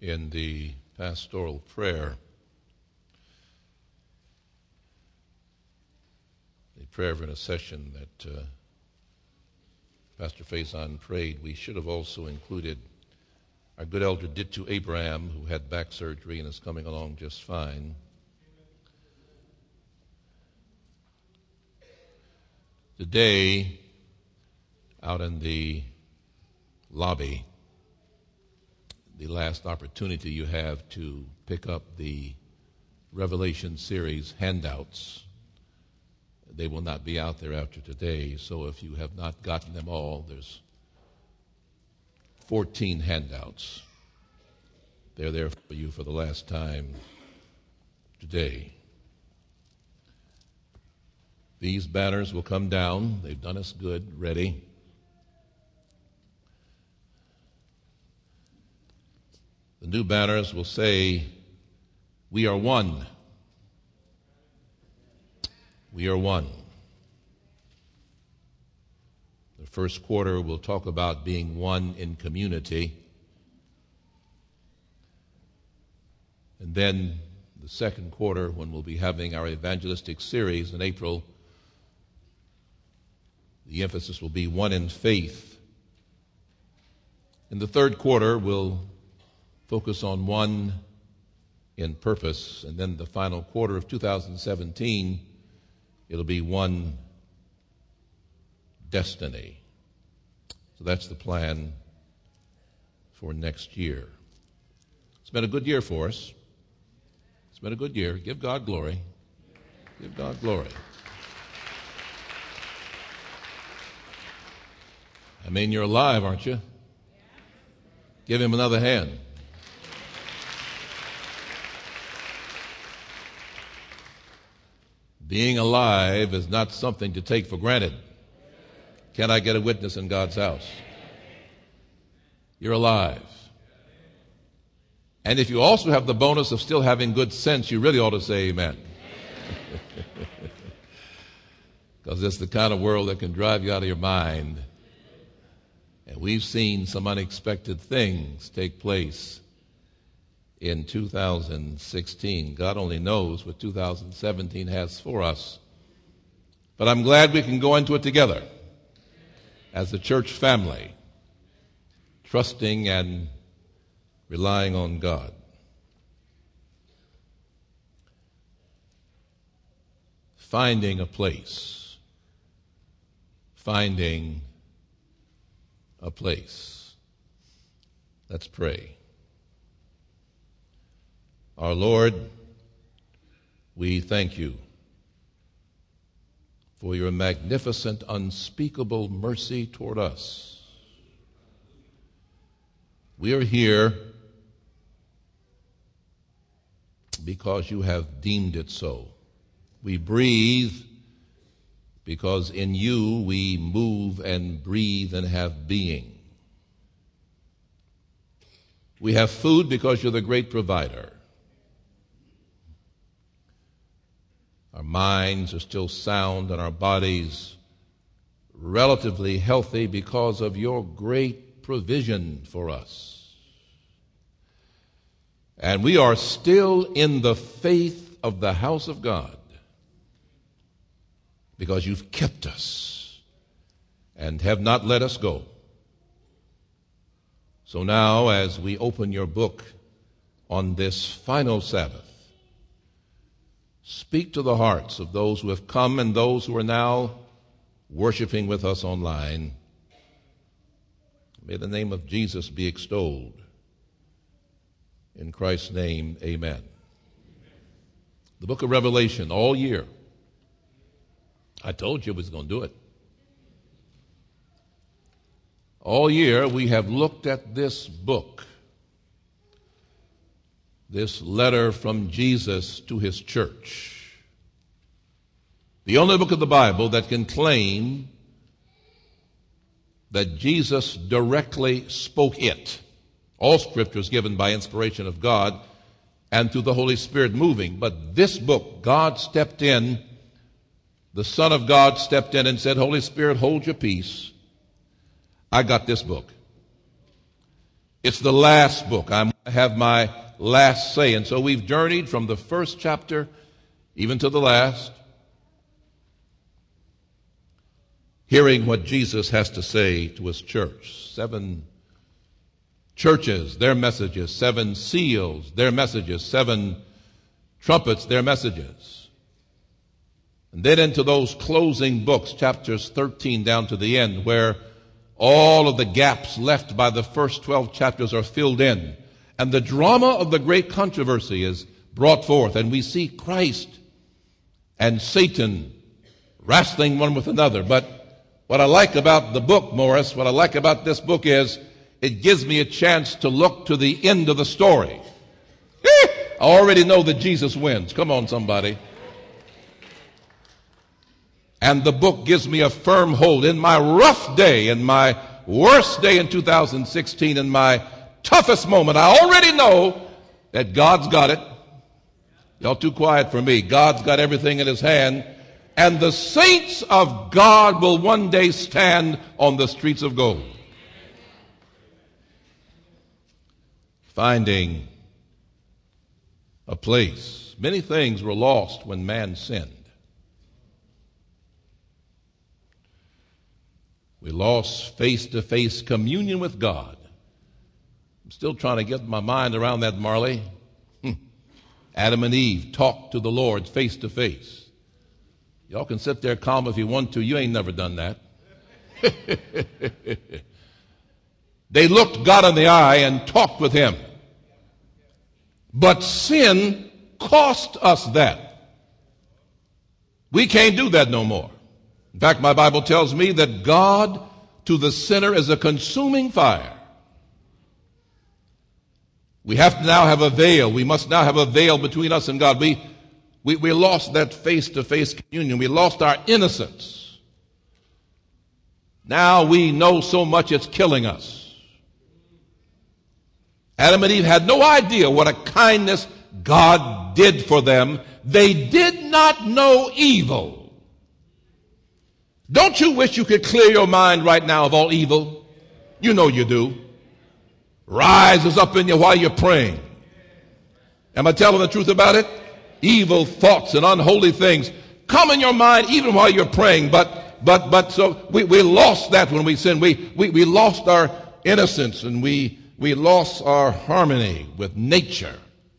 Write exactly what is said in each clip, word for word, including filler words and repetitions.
in the pastoral prayer, the prayer of intercession that uh, Pastor Faison prayed, we should have also included our good elder Dittu Abraham, who had back surgery and is coming along just fine. Today, out in the lobby, the last opportunity you have to pick up the Revelation series handouts. They will not be out there after today, so if you have not gotten them all, there's fourteen handouts. They're there for you for the last time today. These banners will come down. They've done us good, ready. The new banners will say, "We are one. We are one." The first quarter will talk about being one in community. And then the second quarter, when we'll be having our evangelistic series in April, the emphasis will be one in faith. In the third quarter, we'll focus on one in purpose. And then the final quarter of two thousand seventeen, it'll be one destiny. So that's the plan for next year. It's been a good year for us. It's been a good year. Give God glory. Give God glory. I mean, you're alive, aren't you? Give him another hand. Being alive is not something to take for granted. Can I get a witness in God's house? You're alive. And if you also have the bonus of still having good sense, you really ought to say amen. Because it's the kind of world that can drive you out of your mind. And we've seen some unexpected things take place in two thousand sixteen. God only knows what two thousand seventeen has for us. But I'm glad we can go into it together as a church family, trusting and relying on God. Finding a place. Finding a place. Let's pray. Our Lord, we thank you for your magnificent, unspeakable mercy toward us. We are here because you have deemed it so. We breathe because in you we move and breathe and have being. We have food because you're the great provider. Our minds are still sound and our bodies relatively healthy because of your great provision for us. And we are still in the faith of the house of God because you've kept us and have not let us go. So now, as we open your book on this final Sabbath, speak to the hearts of those who have come and those who are now worshiping with us online. May the name of Jesus be extolled. In Christ's name, amen. The book of Revelation, all year. I told you I was going to do it. All year we have looked at this book, this letter from Jesus to his church. The only book of the Bible that can claim that Jesus directly spoke it. All Scripture is given by inspiration of God and through the Holy Spirit moving. But this book, God stepped in, the Son of God stepped in and said, Holy Spirit, hold your peace. I got this book. It's the last book. I'm have my last say. And so we've journeyed from the first chapter even to the last, hearing what Jesus has to say to his church. Seven churches, their messages. Seven seals, their messages. Seven trumpets, their messages. And then into those closing books, chapters thirteen down to the end, where all of the gaps left by the first twelve chapters are filled in. And the drama of the great controversy is brought forth. And we see Christ and Satan wrestling one with another. But what I like about the book, Morris, what I like about this book is it gives me a chance to look to the end of the story. I already know that Jesus wins. Come on, somebody. And the book gives me a firm hold in my rough day, in my worst day in two thousand sixteen, in my toughest moment. I already know that God's got it. Y'all too quiet for me. God's got everything in his hand. And the saints of God will one day stand on the streets of gold. Finding a place. Many things were lost when man sinned. We lost face-to-face communion with God. I'm still trying to get my mind around that, Marley. Adam and Eve talked to the Lord face-to-face. Y'all can sit there calm if you want to. You ain't never done that. They looked God in the eye and talked with him. But sin cost us that. We can't do that no more. In fact, my Bible tells me that God to the sinner is a consuming fire. We have to now have a veil. We must now have a veil between us and God. We, we, we lost that face-to-face communion. We lost our innocence. Now we know so much it's killing us. Adam and Eve had no idea what a kindness God did for them. They did not know evil. Don't you wish you could clear your mind right now of all evil? You know you do. Rises up in you while you're praying. Am I telling the truth about it? Evil thoughts and unholy things come in your mind even while you're praying. But but but so we, we lost that when we sinned. We, we we lost our innocence and we we lost our harmony with nature.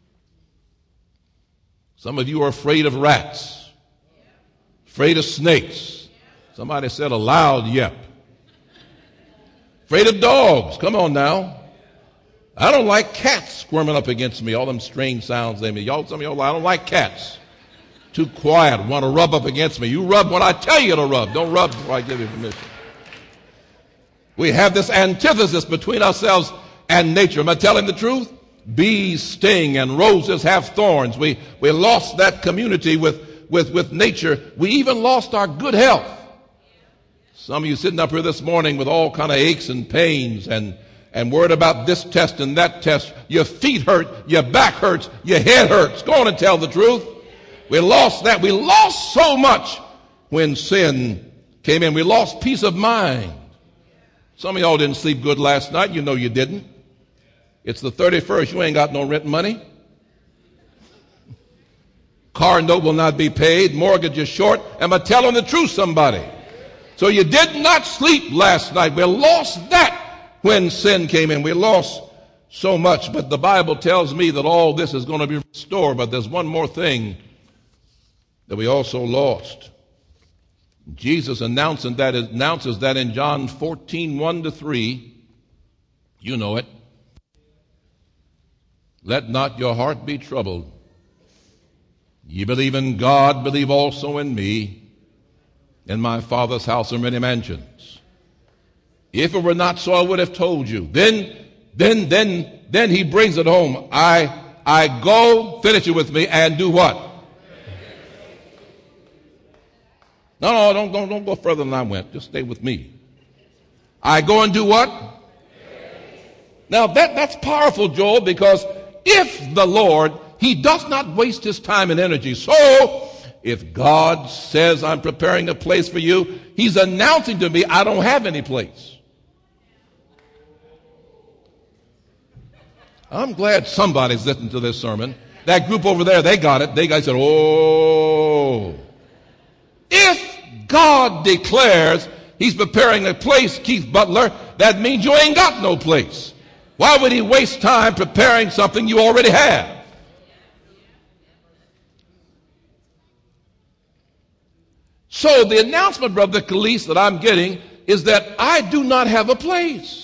Some of you are afraid of rats, afraid of snakes. Somebody said a loud yep. Afraid of dogs. Come on now. I don't like cats squirming up against me. All them strange sounds they make. Y'all, some of y'all, I don't like cats. Too quiet. Want to rub up against me. You rub when I tell you to rub. Don't rub before I give you permission. We have this antithesis between ourselves and nature. Am I telling the truth? Bees sting and roses have thorns. We we lost that community with, with, with nature. We even lost our good health. Some of you sitting up here this morning with all kind of aches and pains and, and worried about this test and that test. Your feet hurt, your back hurts, your head hurts. Go on and tell the truth. We lost that. We lost so much when sin came in. We lost peace of mind. Some of y'all didn't sleep good last night. You know you didn't. It's the thirty-first. You ain't got no rent money. Car note will not be paid. Mortgage is short. Am I telling the truth, somebody? So you did not sleep last night. We lost that when sin came in. We lost so much. But the Bible tells me that all this is going to be restored. But there's one more thing that we also lost. Jesus announcing that, announces that in John fourteen, one to three. You know it. Let not your heart be troubled. Ye believe in God, believe also in me. In my Father's house are many mansions. If it were not so, I would have told you. Then, then, then, then he brings it home. I, I go, finish it with me, and do what? No, no, don't, don't, don't go further than I went. Just stay with me. I go and do what? Now that, that's powerful, Joel, because if the Lord, he does not waste his time and energy. So, if God says, I'm preparing a place for you, he's announcing to me, I don't have any place. I'm glad somebody's listening to this sermon. That group over there, they got it. They got it. Said, oh. If God declares he's preparing a place, Keith Butler, that means you ain't got no place. Why would he waste time preparing something you already have? So the announcement, Brother Calise, that I'm getting is that I do not have a place.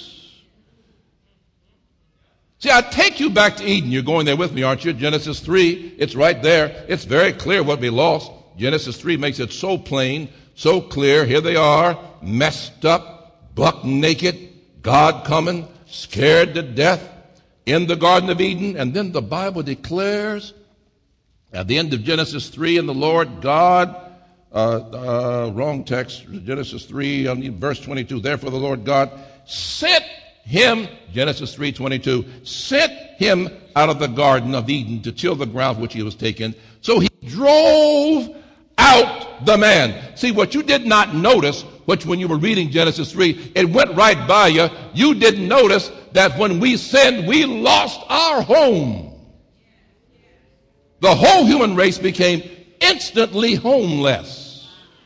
See, I take you back to Eden. You're going there with me, aren't you? Genesis three, it's right there. It's very clear what we lost. Genesis three makes it so plain, so clear. Here they are, messed up, buck naked, God coming, scared to death in the Garden of Eden. And then the Bible declares at the end of Genesis three, and the Lord God, uh, uh, wrong text, Genesis three, verse twenty-two, therefore the Lord God sent him, Genesis three twenty-two, sent him out of the Garden of Eden to till the ground which he was taken. So he drove out the man. See, what you did not notice, which when you were reading Genesis three, it went right by you. You didn't notice that when we sinned, we lost our home. The whole human race became instantly homeless.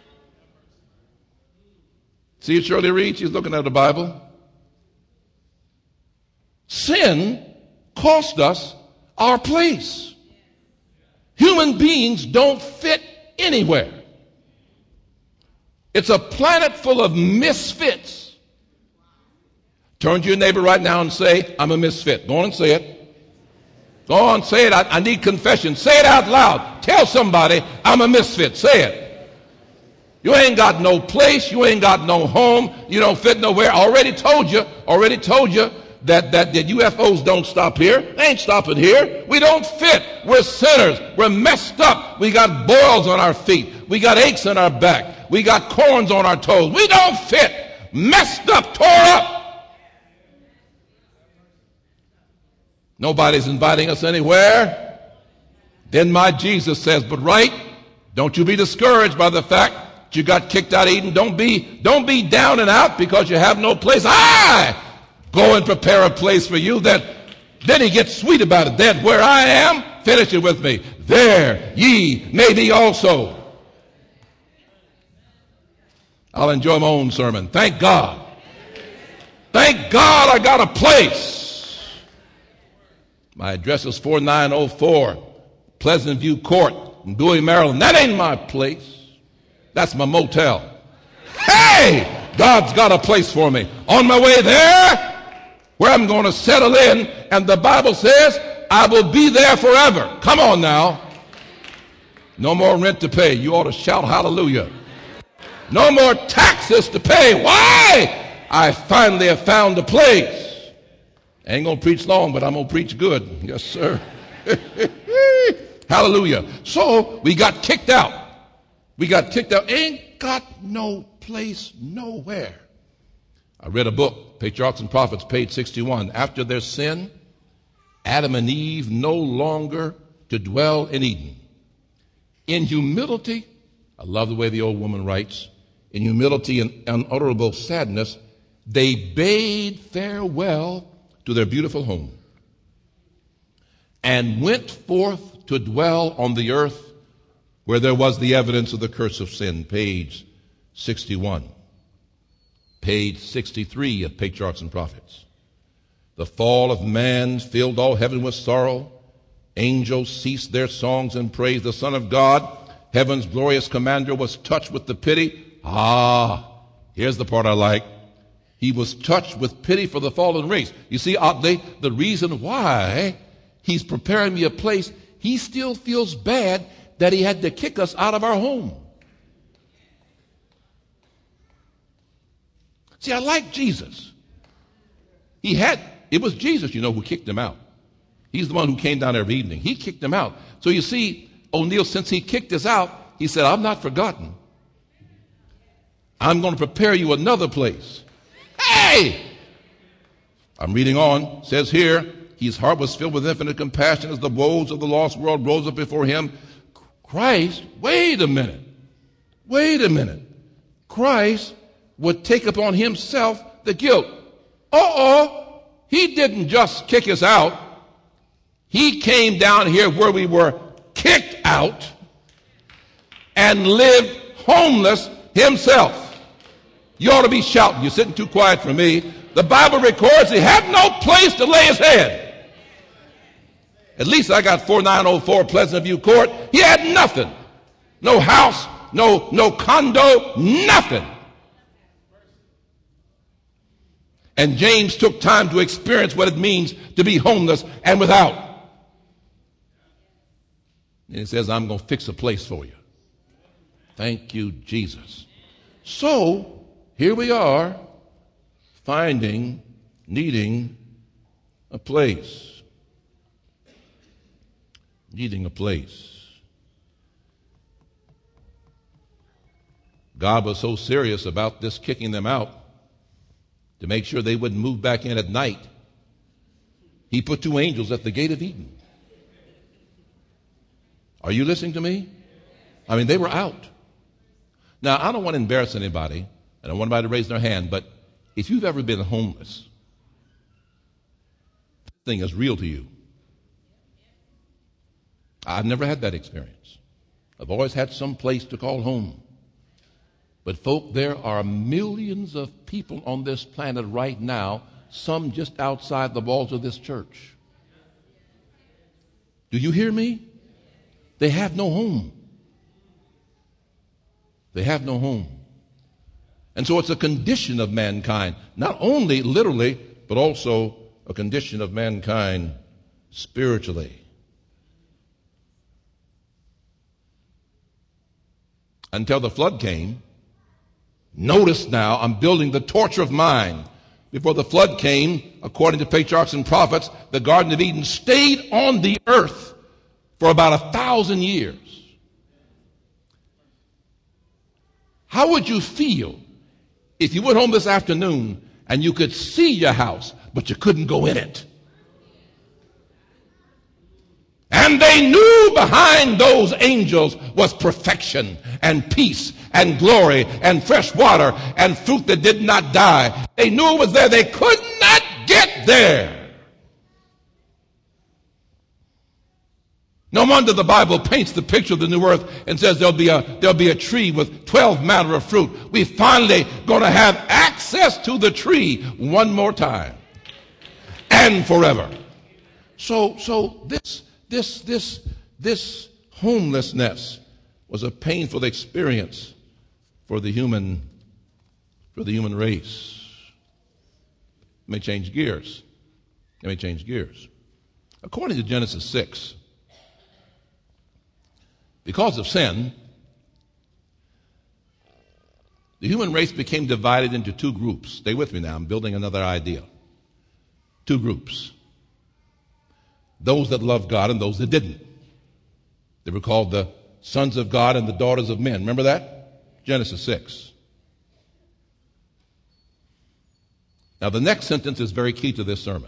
See Shirley Reed? She's looking at the Bible. Sin cost us our place. Human beings don't fit anywhere. It's a planet full of misfits. Turn to your neighbor right now and say, I'm a misfit. Go on and say it. Go on, say it. I, I need confession. Say it out loud. Tell somebody, I'm a misfit. Say it. You ain't got no place. You ain't got no home. You don't fit nowhere. Already told you, already told you that, that, that U F Os don't stop here. They ain't stopping here. We don't fit. We're sinners. We're messed up. We got boils on our feet. We got aches in our back. We got corns on our toes. We don't fit. Messed up, tore up. Nobody's inviting us anywhere. Then my Jesus says, but right, don't you be discouraged by the fact that you got kicked out of Eden. Don't be, don't be down and out because you have no place. I go and prepare a place for you. That then he gets sweet about it. Then where I am, finish it with me. There ye may be also. I'll enjoy my own sermon. Thank God. Thank God I got a place. My address is four nine oh four Pleasant View Court in Bowie, Maryland. That ain't my place. That's my motel. Hey, God's got a place for me. On my way there, where I'm going to settle in, and the Bible says, I will be there forever. Come on now. No more rent to pay. You ought to shout hallelujah. No more taxes to pay. Why? I finally have found a place. I ain't going to preach long, but I'm going to preach good. Yes, sir. Hallelujah. So we got kicked out. We got kicked out. Ain't got no place nowhere. I read a book, Patriarchs and Prophets, page sixty-one. After their sin, Adam and Eve no longer to dwell in Eden. In humility, I love the way the old woman writes, in humility and unutterable sadness, they bade farewell to their beautiful home and went forth to dwell on the earth where there was the evidence of the curse of sin, page sixty-one. Page sixty-three of Patriarchs and Prophets. The fall of man filled all heaven with sorrow. Angels ceased their songs and praise. The Son of God, heaven's glorious commander, was touched with the pity. Ah, here's the part I like. He was touched with pity for the fallen race. You see, oddly, the reason why he's preparing me a place, he still feels bad that he had to kick us out of our home. See, I like Jesus. He had, it was Jesus, you know, who kicked him out. He's the one who came down every evening. He kicked him out. So you see, O'Neill, since he kicked us out, he said, I'm not forgotten. I'm going to prepare you another place. Hey! I'm reading on. It says here, his heart was filled with infinite compassion as the woes of the lost world rose up before him. Christ, wait a minute. Wait a minute. Christ would take upon himself the guilt. Uh-oh. He didn't just kick us out. He came down here where we were kicked out and lived homeless himself. You ought to be shouting. You're sitting too quiet for me. The Bible records he had no place to lay his head. At least I got four nine oh four Pleasant View Court. He had nothing. No house, no, no condo, nothing. And James took time to experience what it means to be homeless and without. And he says, I'm going to fix a place for you. Thank you, Jesus. So, here we are, finding, needing a place. Needing a place. God was so serious about this kicking them out to make sure they wouldn't move back in at night. He put two angels at the gate of Eden. Are you listening to me? I mean, they were out. Now, I don't want to embarrass anybody. I don't want anybody to raise their hand, but if you've ever been homeless, this thing is real to you. I've never had that experience. I've always had some place to call home. But folk, there are millions of people on this planet right now, some just outside the walls of this church. Do you hear me? They have no home. They have no home. And so it's a condition of mankind, not only literally, but also a condition of mankind spiritually. Until the flood came, notice now, I'm building the torture of mind. Before the flood came, according to patriarchs and prophets, the Garden of Eden stayed on the earth for about a thousand years. How would you feel if you went home this afternoon and you could see your house, but you couldn't go in it? And they knew behind those angels was perfection and peace and glory and fresh water and fruit that did not die. They knew it was there. They could not get there. No wonder the Bible paints the picture of the new earth and says there'll be a, there'll be a tree with twelve manner of fruit. We finally going to have access to the tree one more time and forever. So, so this, this, this, this homelessness was a painful experience for the human, for the human race. Let me change gears. Let me change gears. According to Genesis six, because of sin, the human race became divided into two groups. Stay with me now. I'm building another idea. Two groups. Those that loved God and those that didn't. They were called the sons of God and the daughters of men. Remember that? Genesis six. Now, the next sentence is very key to this sermon.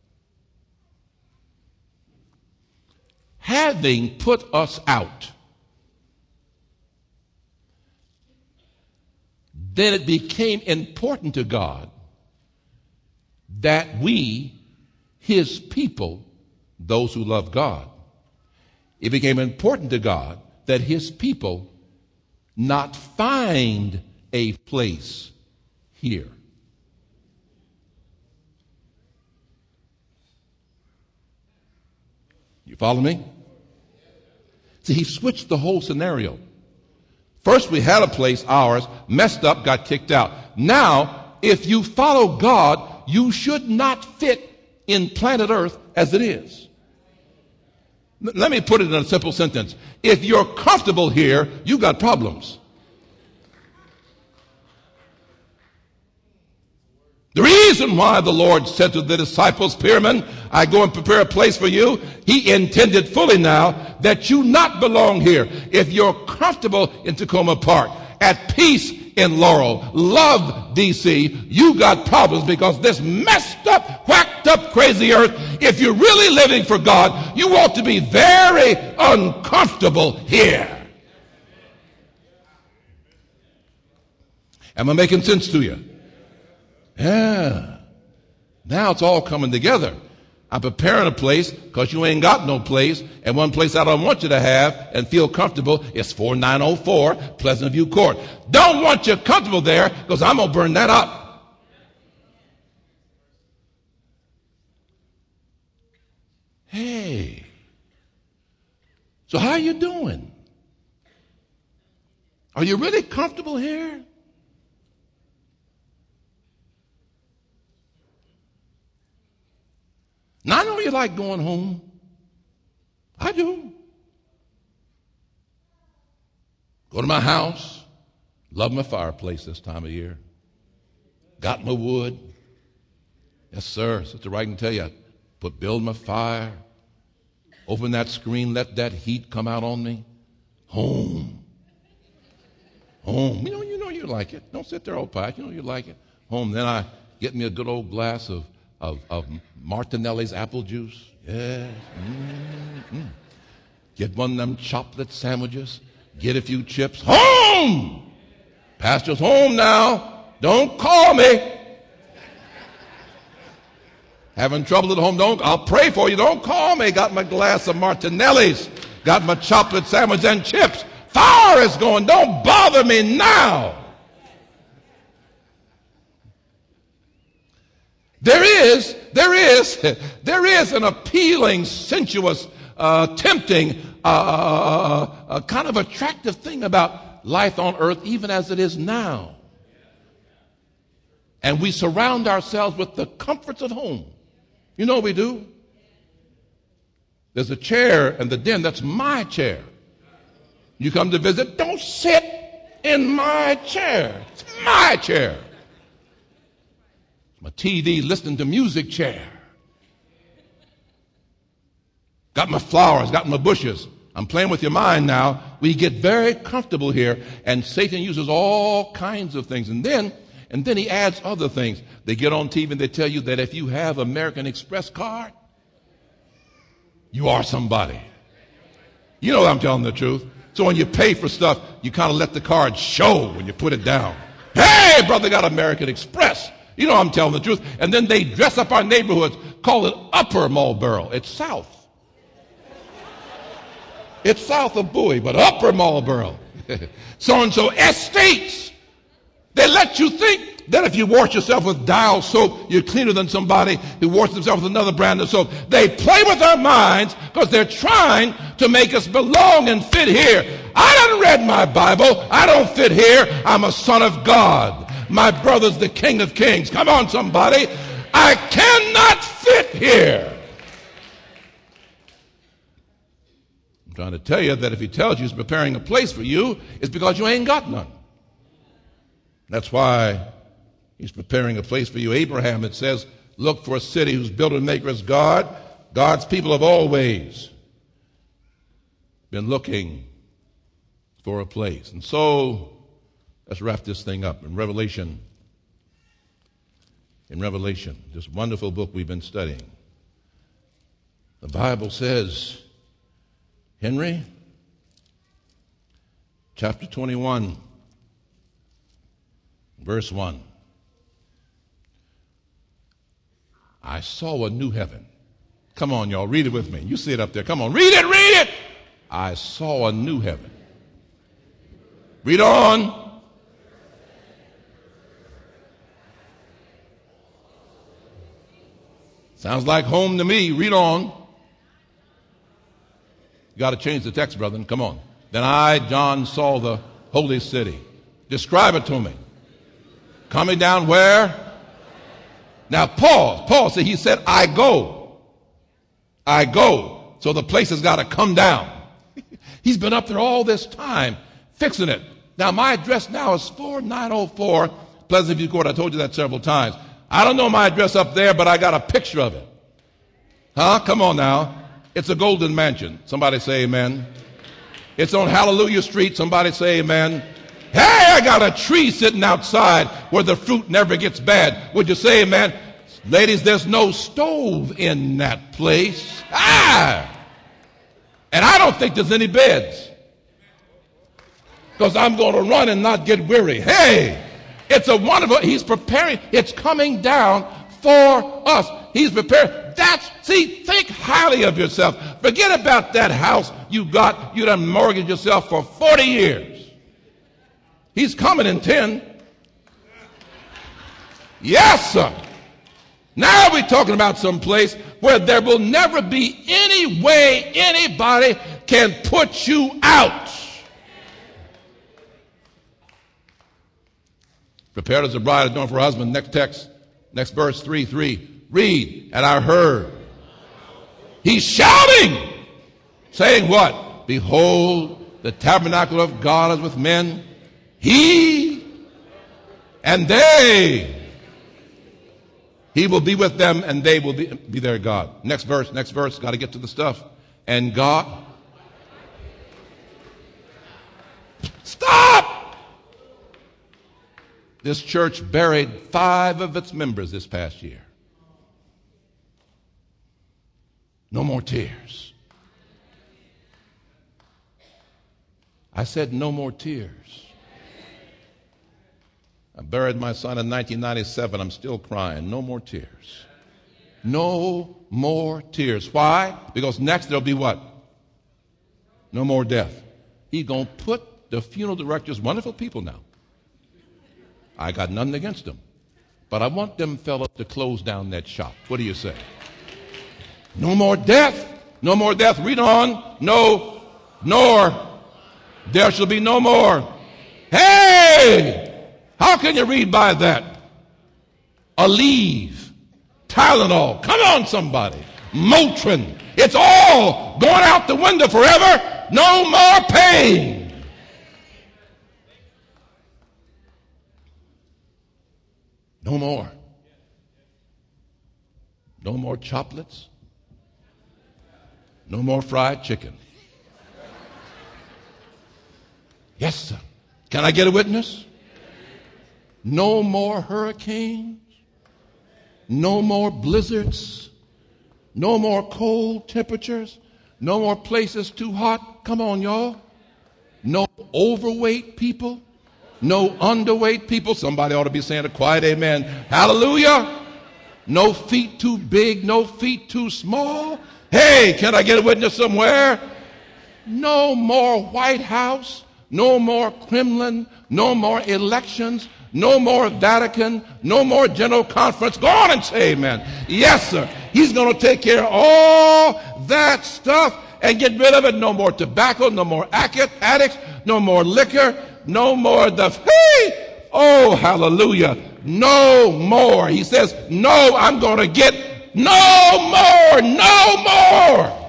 Having put us out, then it became important to God that we, his people, those who love God, it became important to God that his people not find a place here. You follow me? See, he switched the whole scenario. First, we had a place, ours, messed up, got kicked out. Now, if you follow God, you should not fit in planet Earth as it is. Let me put it in a simple sentence. If you're comfortable here, you've got problems. The reason why the Lord said to the disciples, Spearman, I go and prepare a place for you, he intended fully now that you not belong here. If you're comfortable in Tacoma Park, at peace in Laurel, love D C, you got problems because this messed up, whacked up, crazy earth, if you're really living for God, you ought to be very uncomfortable here. Am I making sense to you? Yeah. Now it's all coming together. I'm preparing a place because you ain't got no place. And one place I don't want you to have and feel comfortable is four nine oh four Pleasant View Court. Don't want you comfortable there because I'm going to burn that up. Hey. So how are you doing? Are you really comfortable here? Now, I know you like going home. I do. Go to my house. Love my fireplace this time of year. Got my wood. Yes, sir. Sister Wright can tell you. I put build my fire. Open that screen. Let that heat come out on me. Home. Home. You know, you know you like it. Don't sit there, old pie. You know you like it. Home. Then I get me a good old glass of Of, of Martinelli's apple juice. Yes. Mm-hmm. Get one of them chocolate sandwiches. Get a few chips. Home! Pastor's home now. Don't call me. Having trouble at home? Don't. I'll pray for you. Don't call me. Got my glass of Martinelli's. Got my chocolate sandwich and chips. Fire is going. Don't bother me now. There is, there is, there is an appealing, sensuous, uh, tempting, uh, uh, uh, kind of attractive thing about life on earth, even as it is now. And we surround ourselves with the comforts of home. You know what we do? There's a chair in the den. That's my chair. You come to visit, don't sit in my chair. It's my chair. My T V listening to music chair. Got my flowers, got my bushes. I'm playing with your mind now. We get very comfortable here, and Satan uses all kinds of things. And then, and then he adds other things. They get on T V and they tell you that if you have American Express card, you are somebody. You know I'm telling the truth. So when you pay for stuff, you kind of let the card show when you put it down. Hey, brother, got American Express. You know I'm telling the truth. And then they dress up our neighborhoods, call it Upper Marlboro. It's south. It's south of Bowie, but Upper Marlboro. So-and-so estates. They let you think that if you wash yourself with Dial soap, you're cleaner than somebody who washes himself with another brand of soap. They play with our minds because they're trying to make us belong and fit here. I done read my Bible. I don't fit here. I'm a son of God. My brother's the King of Kings. Come on, somebody. I cannot fit here. I'm trying to tell you that if he tells you he's preparing a place for you, it's because you ain't got none. That's why he's preparing a place for you. Abraham, it says, look for a city whose builder and maker is God. God's people have always been looking for a place. And so, let's wrap this thing up. In Revelation, in Revelation, this wonderful book we've been studying, the Bible says, Henry, chapter twenty-one, verse one, I saw a new heaven. Come on, y'all, read it with me. You see it up there. Come on, read it, read it. I saw a new heaven. Read on. Sounds like home to me. Read on. You got to change the text, brethren. Come on. Then I, John, saw the holy city. Describe it to me. Coming down where? Now pause. Pause. See, he said, I go. I go. So the place has got to come down. He's been up there all this time fixing it. Now my address now is four nine oh four Pleasant View Court. I told you that several times. I don't know my address up there, but I got a picture of it. Huh? Come on now. It's a golden mansion. Somebody say amen. It's on Hallelujah Street. Somebody say amen. Hey, I got a tree sitting outside where the fruit never gets bad. Would you say amen? Ladies, there's no stove in that place. Ah! And I don't think there's any beds. Because I'm going to run and not get weary. Hey! It's a wonderful, he's preparing, it's coming down for us. He's prepared. That's, see, think highly of yourself. Forget about that house you got, you done mortgaged yourself for forty years. He's coming in ten. Yes, sir. Now we're talking about some place where there will never be any way anybody can put you out. Prepared as a bride adorned for her husband. Next text, next verse, three, three. Read, and I heard. He's shouting, saying what? Behold, the tabernacle of God is with men. He and they. He will be with them, and they will be, be their God. Next verse, next verse. Got to get to the stuff. And God. Stop! This church buried five of its members this past year. No more tears. I said no more tears. I buried my son in nineteen ninety-seven. I'm still crying. No more tears. No more tears. Why? Because next there'll be what? No more death. He's going to put the funeral directors, wonderful people now. I got nothing against them. But I want them fellas to close down that shop. What do you say? No more death. No more death. Read on. No, nor there shall be no more. Hey! How can you read by that? Aleve, Tylenol. Come on, somebody. Motrin. It's all going out the window forever. No more pain. No more. No more chocolates. No more fried chicken. Yes, sir. Can I get a witness? No more hurricanes. No more blizzards. No more cold temperatures. No more places too hot. Come on, y'all. No overweight people. No underweight people. Somebody ought to be saying a quiet amen. Hallelujah. No feet too big. No feet too small. Hey, can I get a witness somewhere? No more White House. No more Kremlin. No more elections. No more Vatican. No more General Conference. Go on and say amen. Yes, sir. He's going to take care of all that stuff and get rid of it. No more tobacco. No more addicts. No more liquor. No more the, hey, oh, hallelujah. No more. He says, no, I'm going to get no more. No more.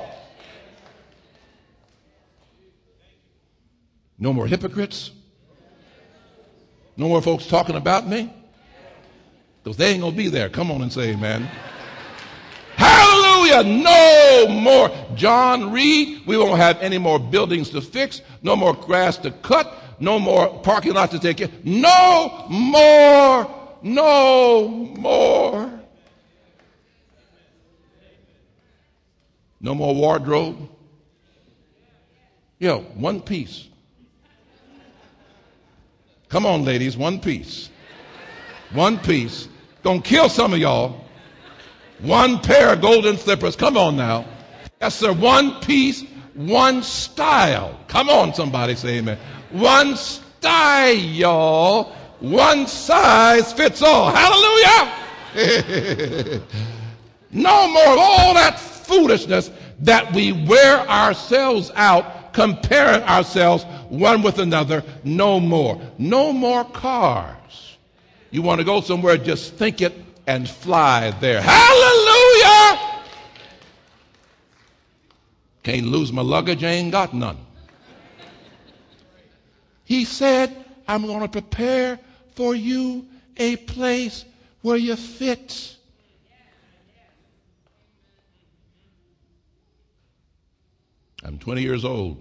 No more hypocrites. No more folks talking about me. Because they ain't going to be there. Come on and say amen. Hallelujah. No more. John Reed, we won't have any more buildings to fix. No more grass to cut. No more parking lots to take care. No more. No more. No more wardrobe. Yo, one piece. Come on, ladies, one piece. One piece. Gonna kill some of y'all. One pair of golden slippers. Come on now. Yes, sir. One piece, one style. Come on, somebody say amen. One style, y'all. One size fits all. Hallelujah. No more of all that foolishness that we wear ourselves out, comparing ourselves one with another. No more. No more cars. You want to go somewhere, just think it and fly there. Hallelujah! Can't lose my luggage, I ain't got none. He said, I'm going to prepare for you a place where you fit. I'm twenty years old.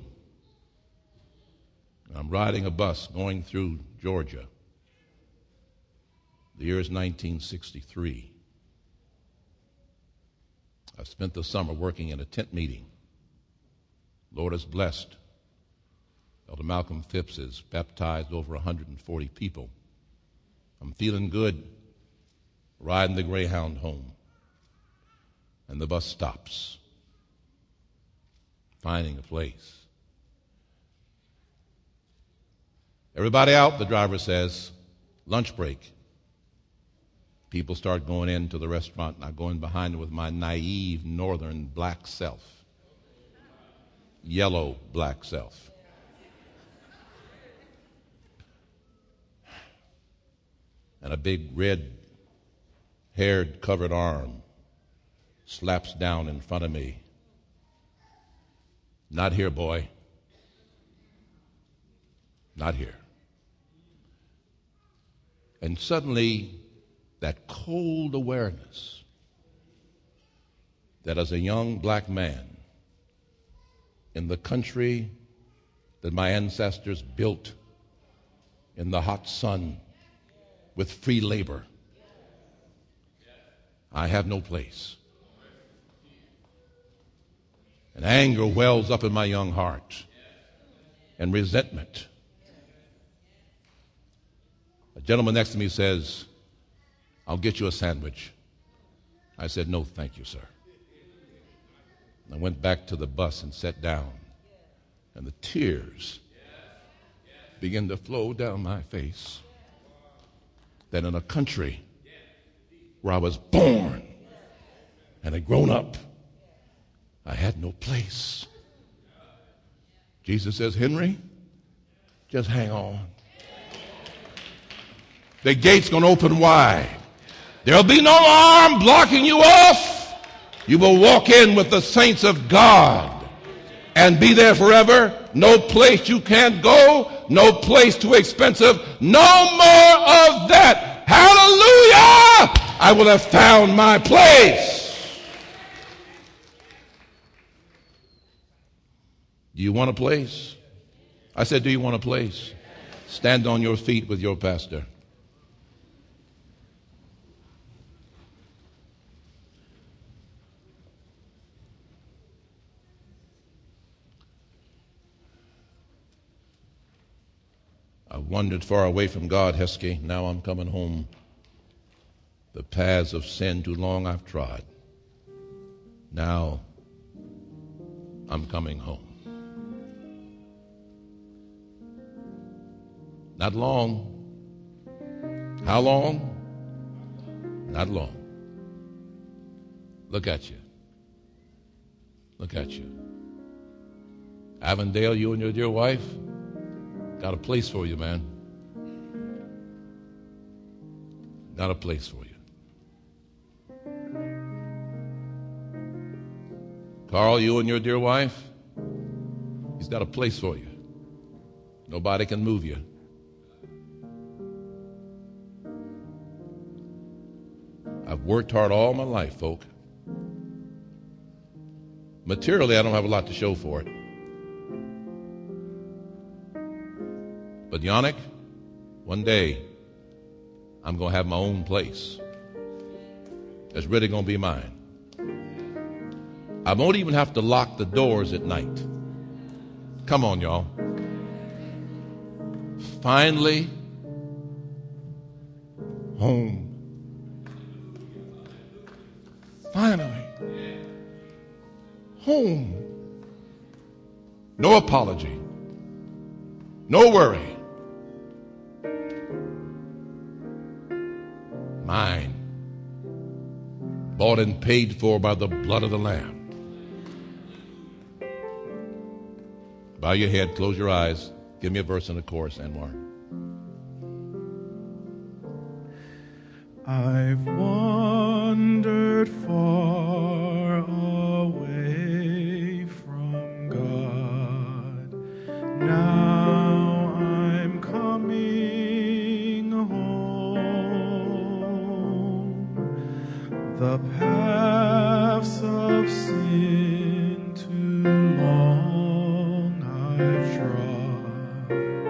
I'm riding a bus going through Georgia. The year is nineteen sixty-three. I've spent the summer working in a tent meeting. Lord has blessed. Elder Malcolm Phipps has baptized over one hundred forty people. I'm feeling good. riding the Greyhound home. And the bus stops, finding a place. Everybody out, the driver says. Lunch break. People start going into the restaurant, and I go in behind them with my naive northern black self. Yellow black self. And a big red haired covered arm slaps down in front of me. Not here, boy. Not here. And suddenly, that cold awareness that as a young black man in the country that my ancestors built in the hot sun with free labor, I have no place. And anger wells up in my young heart, and resentment. A gentleman next to me says, I'll get you a sandwich. I said, no, thank you, sir. I went back to the bus and sat down, and the tears began to flow down my face. That in a country where I was born and had grown up, I had no place. Jesus says, Henry, just hang on. The gate's going to open wide. There'll be no arm blocking you off. You will walk in with the saints of God and be there forever. No place you can't go. No place too expensive. No more of that. Hallelujah! I will have found my place. Do you want a place? I said, do you want a place? Stand on your feet with your pastor. I wandered far away from God, Heskey. Now I'm coming home. The paths of sin too long I've trod. Now I'm coming home. Not long. How long? Not long. Look at you. Look at you. Avondale, you and your dear wife, got a place for you, man. Got a place for you. Carl, you and your dear wife, he's got a place for you. Nobody can move you. I've worked hard all my life, folk. Materially, I don't have a lot to show for it. But Yannick, one day, I'm going to have my own place. It's really going to be mine. I won't even have to lock the doors at night. Come on, y'all. Finally, home. Finally, home. No apology. No worry. Mine. Bought and paid for by the blood of the Lamb. Bow your head, close your eyes. Give me a verse and a chorus, Anwar. I've wandered far away from God. Now I'm coming home. The paths of sin too long I've trod.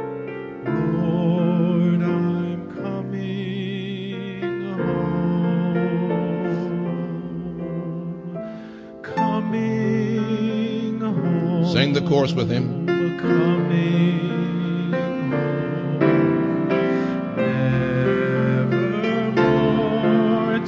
Lord, I'm coming home. Coming home. Sing the chorus with him. Coming home. Never more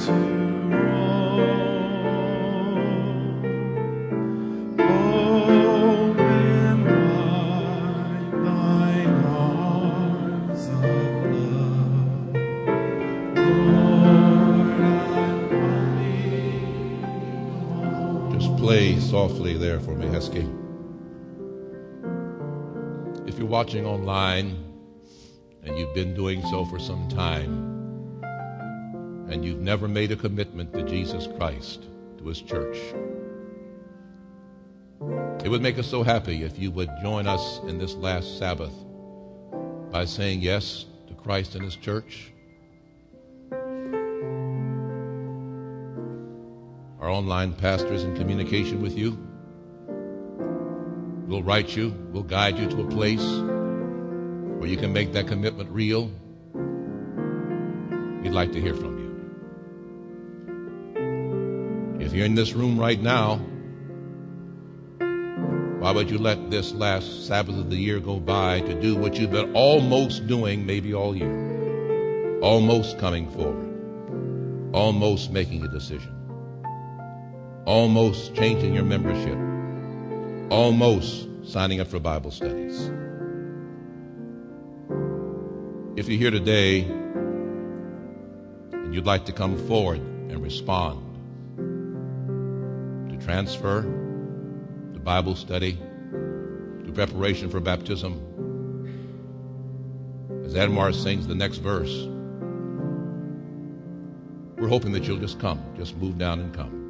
softly there for me, Heskey. If you're watching online and you've been doing so for some time and you've never made a commitment to Jesus Christ, to his church, it would make us so happy if you would join us in this last Sabbath by saying yes to Christ and his church. Our online pastor is in communication with you. We'll write you, we'll guide you to a place where you can make that commitment real. We'd like to hear from you. If you're in this room right now, why would you let this last Sabbath of the year go by to do what you've been almost doing maybe all year? Almost coming forward. Almost making a decision. Almost changing your membership. Almost signing up for Bible studies. If you're here today and you'd like to come forward and respond to transfer, to Bible study, to preparation for baptism, as Admar sings the next verse, we're hoping that you'll just come, just move down and come.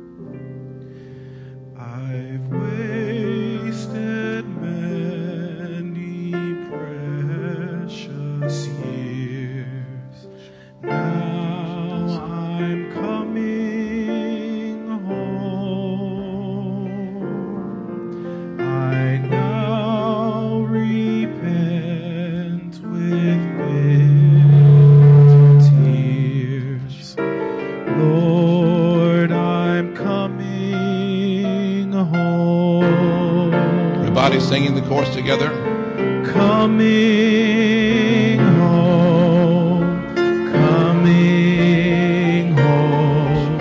I've wasted many precious years. Now I'm coming home. I now repent with bitter tears. Lord, I'm coming home. Everybody singing the chorus together. Coming home, coming home,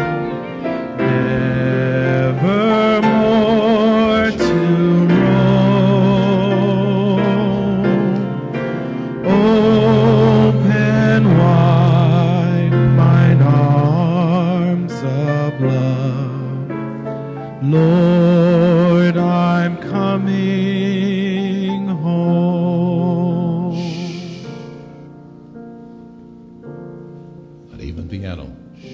never more to roam. Open wide mine arms of love. Lord, I'm coming home. Not even piano.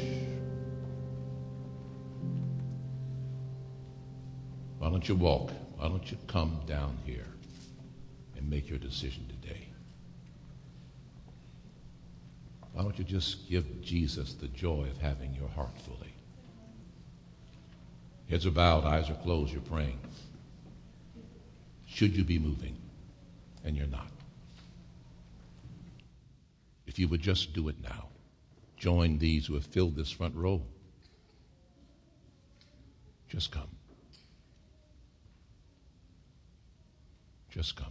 Why don't you walk? Why don't you come down here and make your decision today? Why don't you just give Jesus the joy of having your heart fully? Heads are bowed, eyes are closed, you're praying. Should you be moving, and you're not? If you would just do it now, join these who have filled this front row. Just come. Just come.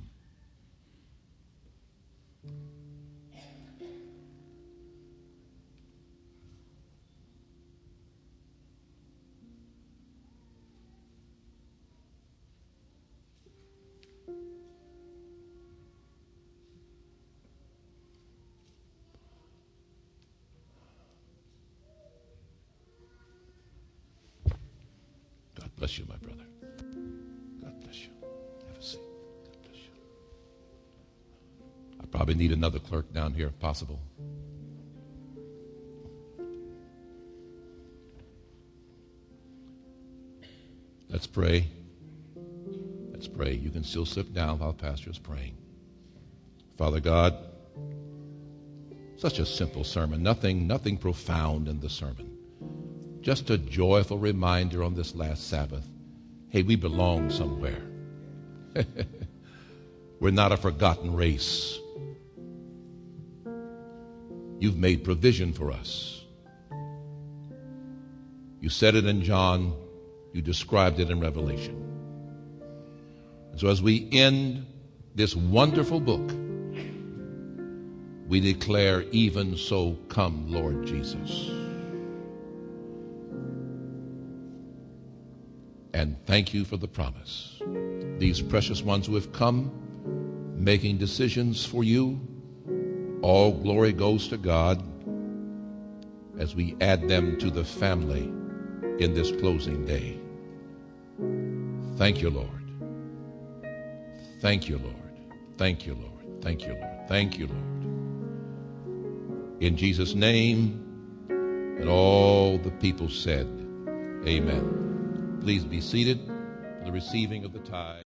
God bless you, my brother. God bless you. Have a seat. God bless you. I probably need another clerk down here if possible. Let's pray. Let's pray. You can still sit down while Pastor is praying. Father God, such a simple sermon. Nothing, nothing profound in the sermon. Just a joyful reminder on this last Sabbath. Hey, we belong somewhere. We're not a forgotten race. You've made provision for us. You said it in John. You described it in Revelation. And so as we end this wonderful book, we declare, even so, come, Lord Jesus. And thank you for the promise. These precious ones who have come, making decisions for you, all glory goes to God as we add them to the family in this closing day. Thank you, Lord. Thank you, Lord. Thank you, Lord. Thank you, Lord. Thank you, Lord. In Jesus' name, and all the people said, amen. Please be seated for the receiving of the tithe.